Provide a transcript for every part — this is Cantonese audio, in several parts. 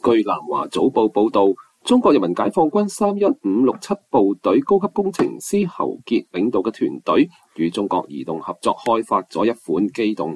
據南華早報報道，中國人民解放軍31567部隊高級工程師侯傑領導嘅團隊與中國移動合作開發咗一款機動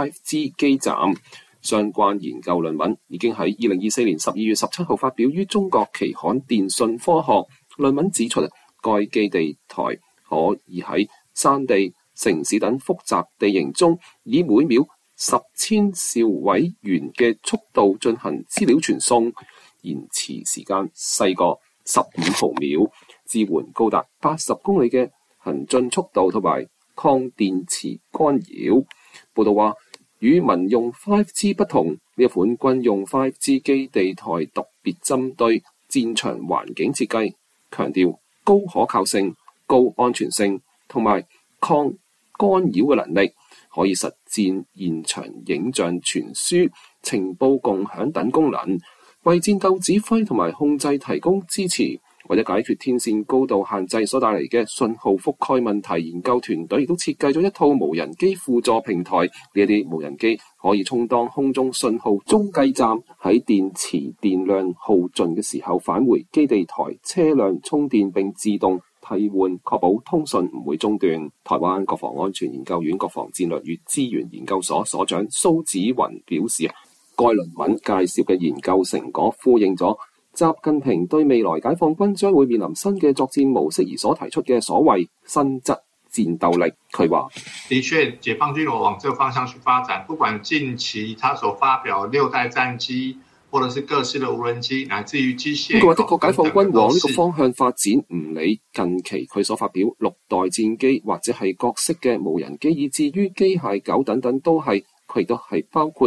5G 基站。相關研究論文已經喺2024年12月17號發表於中國期刊《電訊科學》。論文指出，該基地台可以喺山地、城市等複雜地形中，以每秒10,000兆位元嘅速度進行資料傳送，延遲時間細過15毫秒，支援高達80公里嘅行進速度同埋抗電磁干擾。報道話，與民用 5G 不同，呢一款軍用 5G 基地台特別針對戰場環境設計，強調高可靠性、高安全性同埋抗干擾嘅能力，可以實踐現場影像傳輸、情報共享等功能，為戰鬥指揮同埋控制提供支持。為咗解決天線高度限制所帶嚟嘅信號覆蓋問題，研究團隊亦都設計咗一套無人機輔助平台。呢一啲無人機可以充當空中信號中繼站，喺電池電量耗盡嘅時候返回基地台車輛充電並自動替換，確保通訊唔會中斷。台灣國防安全研究院國防戰略與資源研究所所長蘇紫雲表示，該論文介紹嘅研究成果呼應咗習近平對未來解放軍將會面臨新嘅作戰模式而所提出嘅所謂新質戰鬥力。佢話： 的確，解放軍往這個方向去發展，不管近期他所發表6代戰機，或者是各式的無人機，乃至於機械。 佢話的確，解放軍往呢個方向發展，唔理近期佢所發表6代戰機，或者係各式嘅無人機，以至於機械狗等等，佢亦都係包括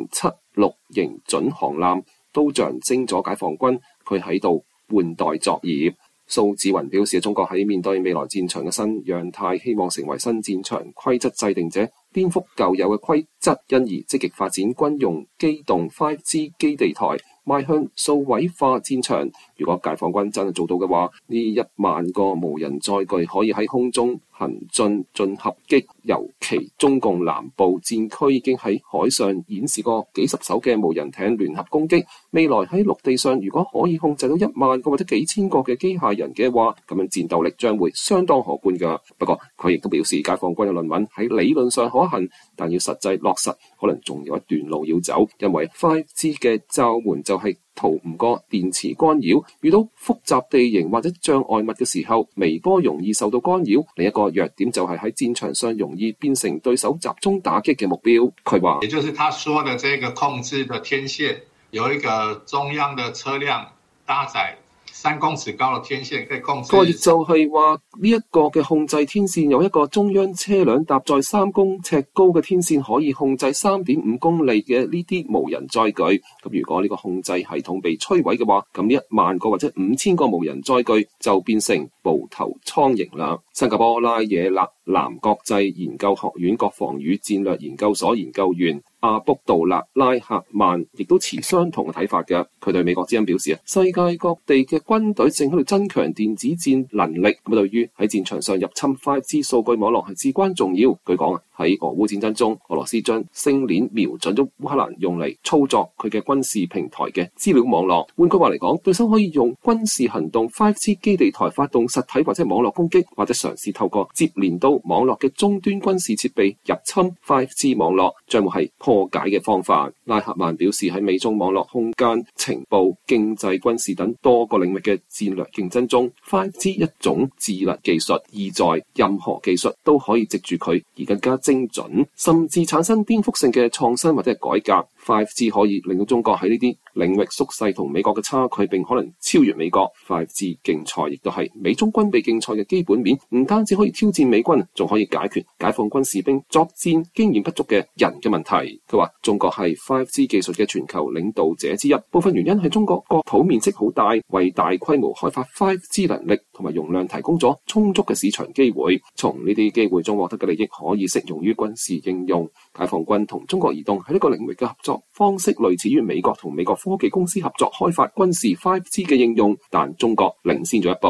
076型準航艦。都象徵咗解放軍佢喺度換代作業。蘇紫雲表示，中國喺面對未來戰場嘅新樣態，希望成為新戰場規則制定者，顛覆舊有嘅規則，因而積極發展軍用機動 5G 基地台，邁向數位化戰場。如果解放軍真係做到嘅話，呢1萬個無人載具可以喺空中行進合擊。尤其中共南部戰區已經喺海上演示過幾十艘嘅無人艇聯合攻擊，未來喺陸地上如果可以控制到1萬個或者幾千個嘅機械人嘅話，咁樣戰鬥力將會相當可觀㗎。不過佢亦都表示，解放軍嘅論文喺理論上可行，但要實際落實可能仲有一段路要走，因為 5G 嘅罩門就係逃唔過電磁干擾，遇到複雜地形或者障礙物嘅時候，微波容易受到干擾。另一個弱點就係喺戰場上容易變成對手集中打擊嘅目標。佢話， 也就是他說的這個控制的天線，有一個中央的車輛搭載3公尺高嘅天線可以控制。個亦就係話呢一個嘅控制天線有一個中央車輛搭載3公尺高嘅天線，可以控制3.5公里嘅呢啲無人載具。咁如果呢個控制系統被摧毀嘅話，咁呢1萬個或者5000個無人載具就變成無頭蒼蠅啦。新加坡拉惹勒南國際研究學院國防與戰略研究所研究員阿卜杜勒拉赫曼亦都持相同嘅睇法嘅。佢對美國之音表示，世界各地嘅軍隊正喺度增強電子戰能力，咁對於喺戰場上入侵 5G 數據網絡係至關重要。據講喺俄烏戰爭中，俄羅斯將星鏈瞄準咗烏克蘭用嚟操作佢嘅軍事平台嘅資料網絡。換句話嚟講，對手可以用軍事行動 5G 基地台發動實體或者網絡攻擊，或者嘗試透過接連到網絡嘅終端軍事設備入侵 5G 網絡，將會係破解嘅方法。拉赫曼表示，喺美中網絡空間、情報、經濟、軍事等多個領域嘅戰略競爭中， 5G 一種智能技術，意在任何技術都可以藉住佢而更加精準，甚至產生顛覆性嘅創新或者係改革。5G 可以令到中國喺呢啲領域縮細同美國嘅差距，並可能超越美國。5G 競賽亦都係美中軍備競賽嘅基本面，唔單止可以挑戰美軍，仲可以解決解放軍士兵作戰經驗不足嘅人嘅問題。佢話中國係 5G 技術嘅全球領導者之一，部分原因係中國國土面積好大，為大規模開發 5G 能力同埋容量提供咗充足嘅市場機會。從呢啲機會中獲得嘅利益可以適用於軍事應用。解放軍同中國移動喺呢個領域嘅合作方式類似於美國同美國科技公司合作開發軍事 5G 嘅應用，但中國領先咗一步。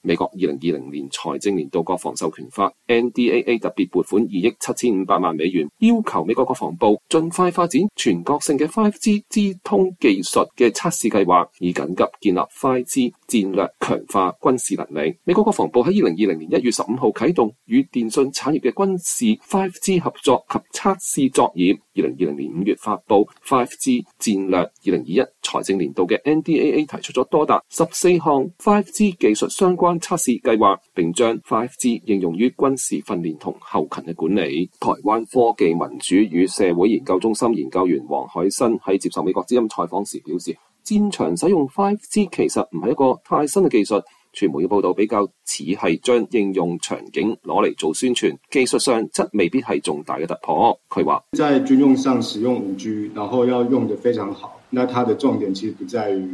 美國2020年財政年度國防授權法 NDAA 特別撥款2億7500萬美元，要求美國國防部盡快發展全國性嘅 5G 資通技術嘅測試計劃，以緊急建立 5G 戰略強化軍事能力。美國國防部喺2020年1月15號啟動與電信產業嘅軍事 5G 合作及測試作業，2020年5月發布 5G 戰略2021財政年度嘅 NDAA 提出咗多達14項 5G 技術相關測試計劃，並將 5G 應用於軍事訓練同後勤嘅管理。台灣科技民主與社會研究中心研究員黃海新喺接受美國之音採訪時表示，戰場使用 5G 其實唔係一個太新嘅技術，傳媒嘅報道比較似係將應用場景攞嚟做宣傳，技術上則未必係重大嘅突破。佢話在軍用上使用 5G， 然後要用得非常好，那它的重點其實不在於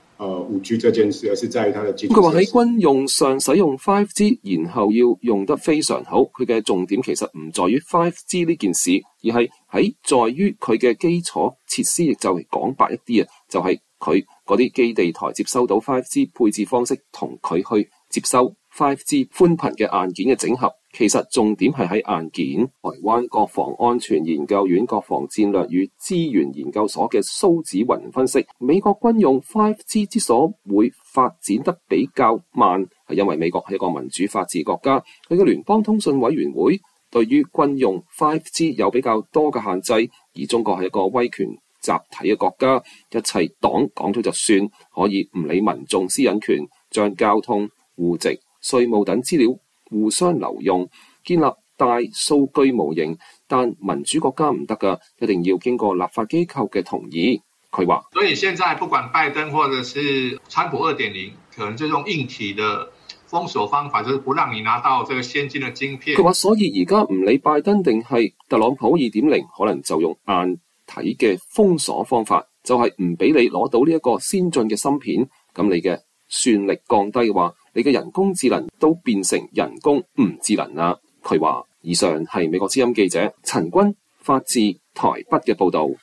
5G 這件事，而是在於它的基礎設施。 佢話喺軍用上使用 5G， 然後要用得非常好，佢嘅重點其實唔在於 5G 呢件事，而係在於佢嘅基礎設施，亦就係講白一啲啊，就係佢嗰啲基地台接收到 5G 配置方式，同佢去接收 5G 寬頻嘅硬件嘅整合，其實重點係喺硬件。台灣國防安全研究院國防戰略與資源研究所嘅蘇紫雲分析，美國軍用 5G 之所會發展得比較慢，係因為美國係一個民主法治國家，佢嘅聯邦通訊委員會對於軍用 5G 有比較多嘅限制，而中國係一個威權集體嘅國家，一切黨講咗就算，可以唔理民眾私隱權，將交通、戶籍、稅務等資料互相流用，建立大數據模型，但民主國家唔得㗎，一定要經過立法機構嘅同意。佢話， 所以現在不管拜登或者是川普2.0，可能就用硬體的封鎖方法，就是不讓你拿到這個先進的晶片。 佢話，所以而家唔理拜登定係特朗普2.0，可能就用硬體嘅封鎖方法，就係唔俾你攞到呢一個先進嘅芯片，咁你嘅算力降低嘅話，你嘅人工智能都變成人工唔智能啦。佢話，以上係美國之音記者陳君發自台北嘅報導。